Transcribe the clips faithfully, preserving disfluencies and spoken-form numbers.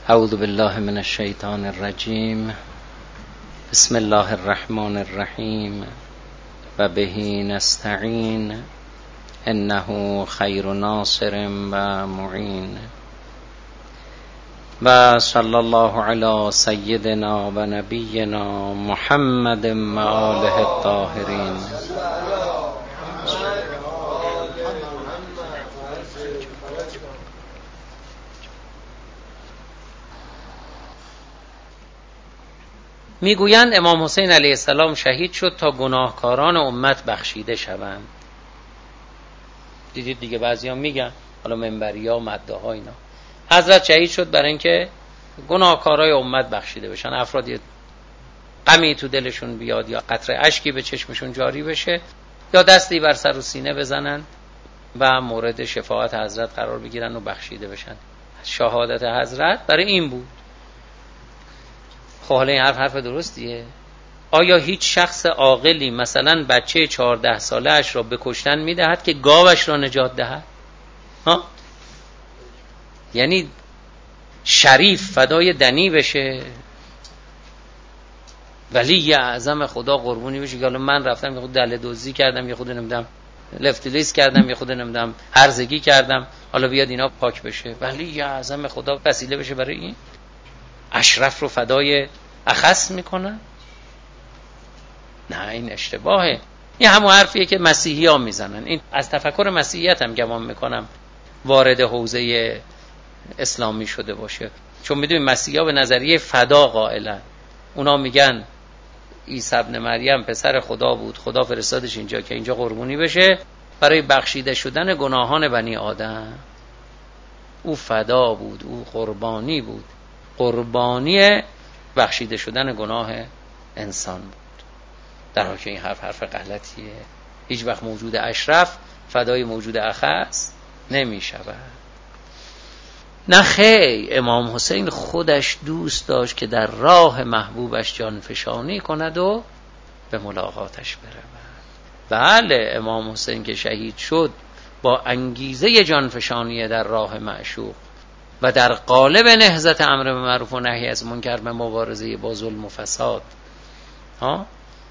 اعوذ بالله من الشیطان الرجیم. بسم الله الرحمن الرحیم و به نستعین انه خیر ناصر و معین. و صلی الله علی سیدنا و نبینا محمد و آله الطاهرین. میگویند امام حسین علیه السلام شهید شد تا گناهکاران امت بخشیده شوند. دیدید دیگه بعضیا میگن، حالا منبریا و مدعاها اینا، حضرت شهید شد برای اینکه گناهکارای امت بخشیده بشن. افرادی غمی تو دلشون بیاد یا قطره اشکی به چشمشون جاری بشه یا دستی بر سر و سینه بزنن و مورد شفاعت حضرت قرار بگیرن و بخشیده بشن. شهادت حضرت برای این بود. خب حالا این حرف حرف درستیه؟ آیا هیچ شخص عاقلی مثلا بچه چهارده ساله اش را به کشتن میدهد که گاوش را نجات دهد؟ ها؟ یعنی شریف فدای دنی بشه، ولی اعظم خدا قربونی بشه که حالا من رفتم یه خود دل دزدی کردم، یه خود نمیدم لفتلیس کردم، یه خود نمیدم هرزگی کردم، حالا بیاد اینا پاک بشه، ولی اعظم خدا وسیله بشه برای این؟ اشرف رو فدای اخص میکنن؟ نه، این اشتباهه. این همون حرفیه که مسیحی ها میزنن. این از تفکر مسیحیت هم گمان میکنم وارد حوزه اسلامی شده باشه، چون میدونیم مسیحی ها به نظریه فدا قائلن. اونا میگن عیسی ابن مریم پسر خدا بود، خدا فرستادش اینجا که اینجا قربونی بشه برای بخشیده شدن گناهان بنی آدم. او فدا بود، او قربانی بود، قربانی بخشیده شدن گناه انسان بود. در حالی که این حرف حرف غلطیه. هیچ وقت موجود اشرف فدای موجود اخص نمی شود. نه خیر، امام حسین خودش دوست داشت که در راه محبوبش جانفشانی کند و به ملاقاتش برود. بله، امام حسین که شهید شد با انگیزه جانفشانی در راه معشوق و در قالب نهضت امر به معروف و نهی از منکر به مبارزه با ظلم و فساد. ها؟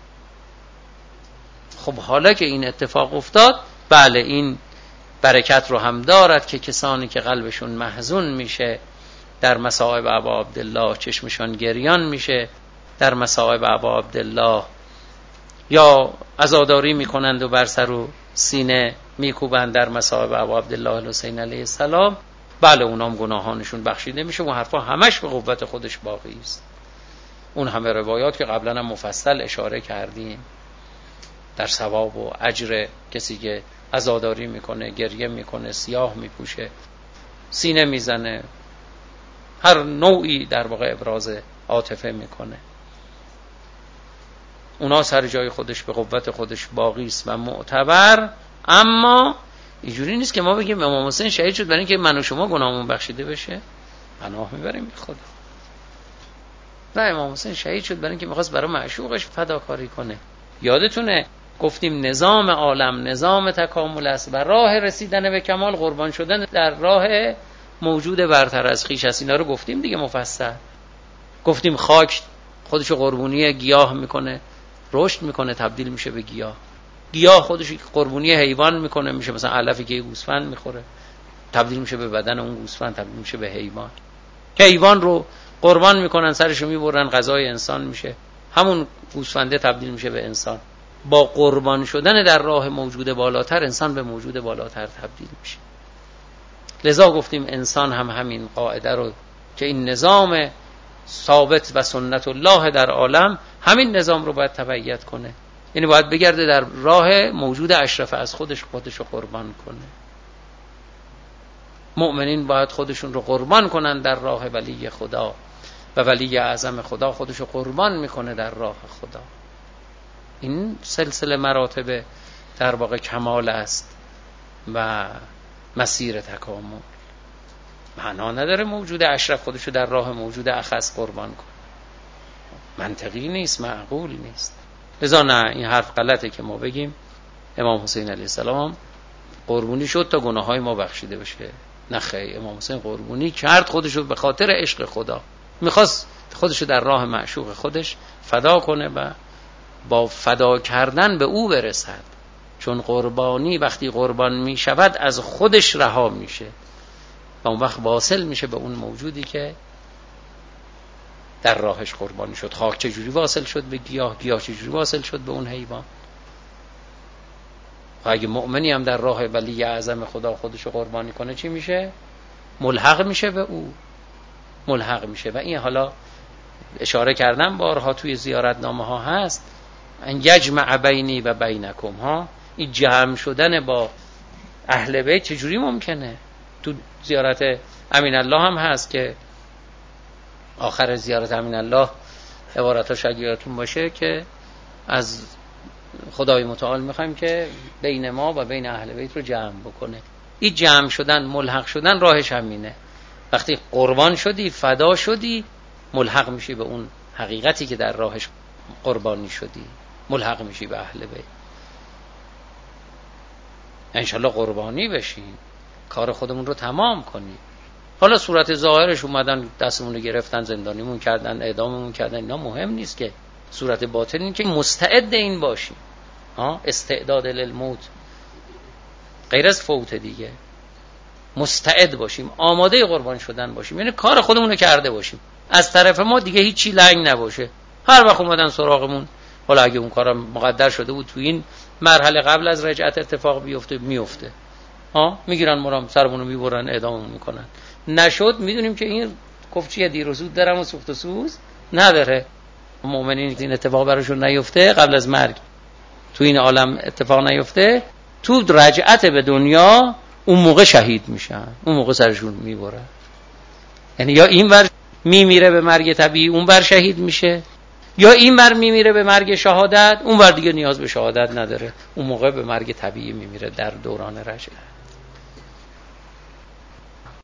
خب حالا که این اتفاق افتاد، بله این برکت رو هم دارد که کسانی که قلبشون محزون میشه در مصائب ابا عبدالله، چشمشان گریان میشه در مصائب ابا عبدالله، یا عزاداری میکنند و بر سر و سینه میکوبند در مصائب ابا عبدالله الحسین علیه السلام، بله اونام گناهانشون بخشیده میشه. و حرفا همش به قوت خودش باقی است. اون همه روایات که قبلا هم مفصل اشاره کردیم در ثواب و اجر کسی که عزاداری میکنه، گریه میکنه، سیاه میپوشه، سینه میزنه، هر نوعی در واقع ابراز عاطفه میکنه، اونا سر جای خودش به قوت خودش باقی است و معتبر. اما اینجوری نیست که ما بگیم امام حسین شهید شد برای اینکه من و شما گناهمون بخشیده بشه. پناه میبریم به خدا. و امام حسین شهید شد برای اینکه میخواست برای معشوقش فداکاری کنه. یادتونه گفتیم نظام عالم نظام تکامل است و راه رسیدن به کمال قربان شدن در راه موجود برتر از خویش است. اینا رو گفتیم دیگه مفصل. گفتیم خاک خودشو قربونی گیاه میکنه، رشد میکنه، تبدیل میشه به گیاه. گیاه خودش قربونی حیوان میکنه، میشه مثلا علفی که گوسفند میخوره، تبدیل میشه به بدن اون گوسفند، تبدیل میشه به حیوان. که حیوان رو قربان میکنن، سرشو میبرن، غذای انسان میشه، همون گوسفنده تبدیل میشه به انسان. با قربان شدن در راه موجود بالاتر انسان به موجود بالاتر تبدیل میشه. لذا گفتیم انسان هم همین قاعده رو که این نظام ثابت و سنت الله در عالم، همین نظام رو باید تبعیت کنه. یعنی باید بگرده در راه موجود اشرف از خودش خودش رو قربان کنه. مؤمنین باید خودشون رو قربان کنن در راه ولی خدا و ولی اعظم خدا خودش رو قربان میکنه در راه خدا. این سلسله مراتب در واقع کمال است و مسیر تکامل. معنا نداره موجود اشرف خودش رو در راه موجود اخص قربان کنه. منطقی نیست، معقول نیست. لذا نه، این حرف غلطه که ما بگیم امام حسین علیه السلام قربونی شد تا گناههای ما بخشیده بشه. نه خیر، امام حسین قربانی کرد خودشو به خاطر عشق خدا، میخواست خودشو در راه معشوق خودش فدا کنه و با فدا کردن به او برسد. چون قربانی وقتی قربان میشود از خودش رها میشه و اون وقت واصل میشه به اون موجودی که در راهش قربانی شد. خاک چجوری واصل شد به گیاه، گیاه چجوری واصل شد به اون حیوان. و اگه مؤمنی هم در راه ولی اعظم خدا خودشو قربانی کنه چی میشه؟ ملحق میشه به او، ملحق میشه. و این حالا اشاره کردم بارها توی زیارتنامه ها هست، ان یجمع بینی و بینکم ها، این جمع شدن با اهل بیت چجوری ممکنه؟ تو زیارت امین الله هم هست که آخر زیارت امین الله عبارتاش اگه یادتون باشه که از خدای متعال میخوایم که بین ما و بین اهل بیت رو جمع بکنه. این جمع شدن، ملحق شدن راهش همینه. وقتی قربان شدی، فدا شدی، ملحق میشی به اون حقیقتی که در راهش قربانی شدی، ملحق میشی به اهل بیت. انشالله قربانی بشیم، کار خودمون رو تمام کنیم. حالا صورت ظاهرش اومدن دستمون رو گرفتن، زندانیمون کردن، اعداممون کردن، اینا مهم نیست که. صورت باطن این که مستعد این باشیم، ها، استعداد للموت غیر از فوت دیگه، مستعد باشیم، آماده قربان شدن باشیم، یعنی کار خودمون رو کرده باشیم، از طرف ما دیگه هیچی لنگ نباشه. هر وقت اومدن سراغمون، حالا اگه اون کارم مقدر شده بود تو این مرحله قبل از رجعت اتفاق بیفته، میفته، ها، میگیرن مرام سرمون رو میبرن، اعداممون میکنن. نشد میدونیم که این کفچی دیر و زود درم و سوخت و سوز نداره. مؤمنین این اتفاق براشون نیفته، قبل از مرگ تو این عالم اتفاق نیفته، تو رجعت به دنیا اون موقع شهید میشن، اون موقع سرشون میبره. یعنی یا این ور میمیره به مرگ طبیعی، اون ور شهید میشه، یا این ور میمیره به مرگ شهادت، اون ور دیگه نیاز به شهادت نداره، اون موقع به مرگ طبیعی میمیره در دوران رجعت.